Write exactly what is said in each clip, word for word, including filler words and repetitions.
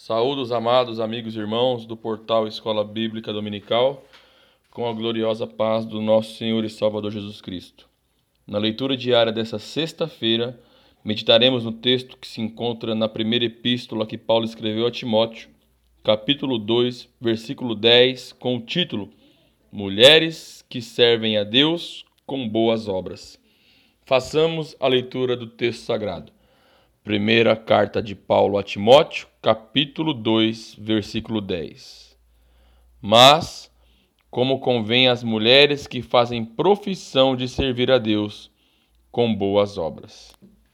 Saúdo os amados amigos e irmãos do portal Escola Bíblica Dominical, com a gloriosa paz do nosso Senhor e Salvador Jesus Cristo. Na leitura diária dessa sexta-feira, meditaremos no texto que se encontra na primeira epístola que Paulo escreveu a Timóteo, capítulo dois, versículo dez, com o título Mulheres que servem a Deus com boas obras. Façamos a leitura do texto sagrado. Primeira carta de Paulo a Timóteo, capítulo dois, versículo dez. Mas, como convém às mulheres que fazem profissão de servir a Deus com boas obras.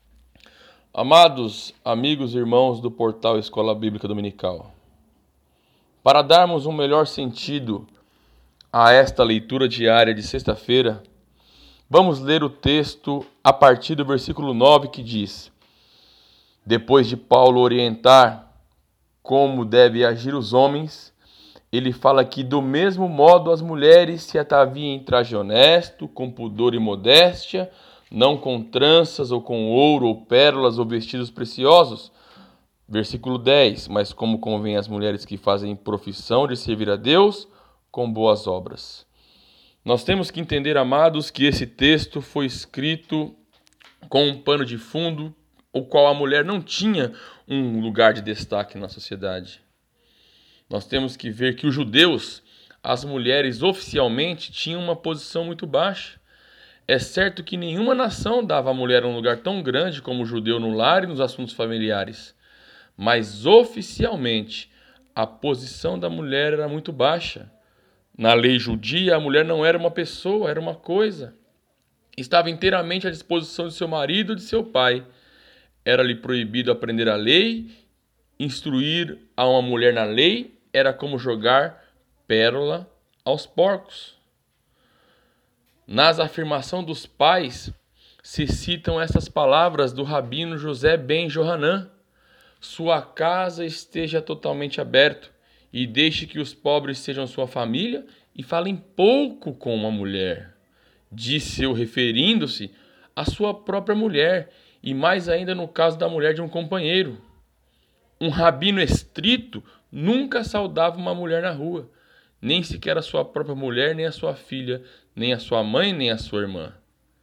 Amados amigos e irmãos do portal Escola Bíblica Dominical, para darmos um melhor sentido a esta leitura diária de sexta-feira, vamos ler o texto a partir do versículo nove que diz: Depois de Paulo orientar como devem agir os homens, ele fala que do mesmo modo as mulheres se ataviem em traje honesto, com pudor e modéstia, não com tranças ou com ouro ou pérolas ou vestidos preciosos. Versículo dez, mas como convém às mulheres que fazem profissão de servir a Deus com boas obras. Nós temos que entender, amados, que esse texto foi escrito com um pano de fundo, o qual a mulher não tinha um lugar de destaque na sociedade. Nós temos que ver que os judeus, as mulheres oficialmente tinham uma posição muito baixa. É certo que nenhuma nação dava à mulher um lugar tão grande como o judeu no lar e nos assuntos familiares, mas oficialmente a posição da mulher era muito baixa. Na lei judia, a mulher não era uma pessoa, era uma coisa. Estava inteiramente à disposição de seu marido e de seu pai. Era-lhe proibido aprender a lei, instruir a uma mulher na lei era como jogar pérola aos porcos. Nas afirmações dos pais se citam estas palavras do rabino José ben Johanã: sua casa esteja totalmente aberta e deixe que os pobres sejam sua família e falem pouco com uma mulher. Disse eu referindo-se à sua própria mulher, e mais ainda no caso da mulher de um companheiro. Um rabino estrito nunca saudava uma mulher na rua, nem sequer a sua própria mulher, nem a sua filha, nem a sua mãe, nem a sua irmã.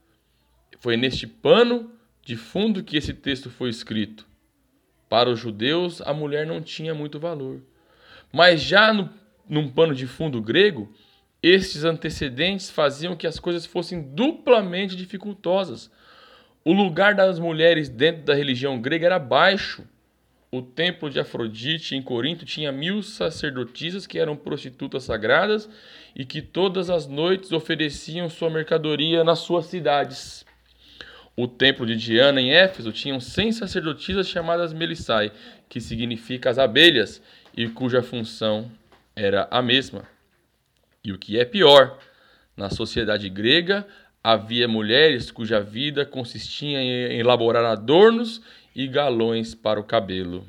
Foi neste pano de fundo que esse texto foi escrito. Para os judeus, a mulher não tinha muito valor. Mas já no, num pano de fundo grego, estes antecedentes faziam que as coisas fossem duplamente dificultosas. O lugar das mulheres dentro da religião grega era baixo. O templo de Afrodite em Corinto tinha mil sacerdotisas que eram prostitutas sagradas e que todas as noites ofereciam sua mercadoria nas suas cidades. O templo de Diana em Éfeso tinha cem sacerdotisas chamadas Melissai, que significa as abelhas, e cuja função era a mesma. E o que é pior, na sociedade grega havia mulheres cuja vida consistia em elaborar adornos e galões para o cabelo.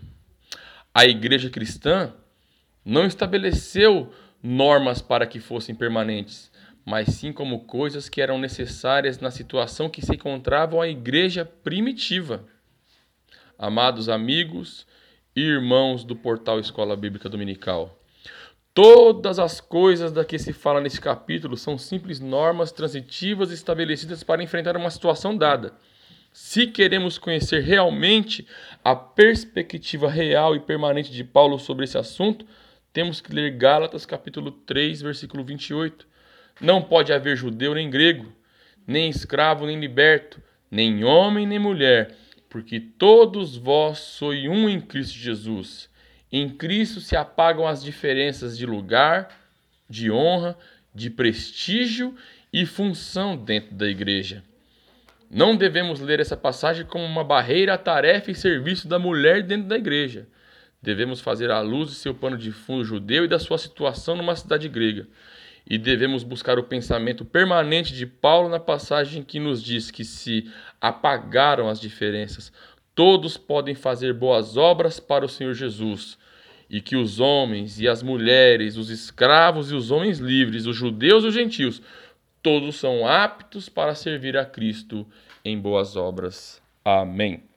A igreja cristã não estabeleceu normas para que fossem permanentes, mas sim como coisas que eram necessárias na situação que se encontrava a igreja primitiva. Amados amigos e irmãos do portal Escola Bíblica Dominical, todas as coisas da que se fala nesse capítulo são simples normas transitivas estabelecidas para enfrentar uma situação dada. Se queremos conhecer realmente a perspectiva real e permanente de Paulo sobre esse assunto, temos que ler Gálatas capítulo três, versículo vinte e oito. Não pode haver judeu nem grego, nem escravo nem liberto, nem homem nem mulher, porque todos vós sois um em Cristo Jesus. Em Cristo se apagam as diferenças de lugar, de honra, de prestígio e função dentro da igreja. Não devemos ler essa passagem como uma barreira à tarefa e serviço da mulher dentro da igreja. Devemos fazer à luz de seu pano de fundo judeu e da sua situação numa cidade grega. E devemos buscar o pensamento permanente de Paulo na passagem que nos diz que se apagaram as diferenças, todos podem fazer boas obras para o Senhor Jesus, e que os homens e as mulheres, os escravos e os homens livres, os judeus e os gentios, todos são aptos para servir a Cristo em boas obras. Amém.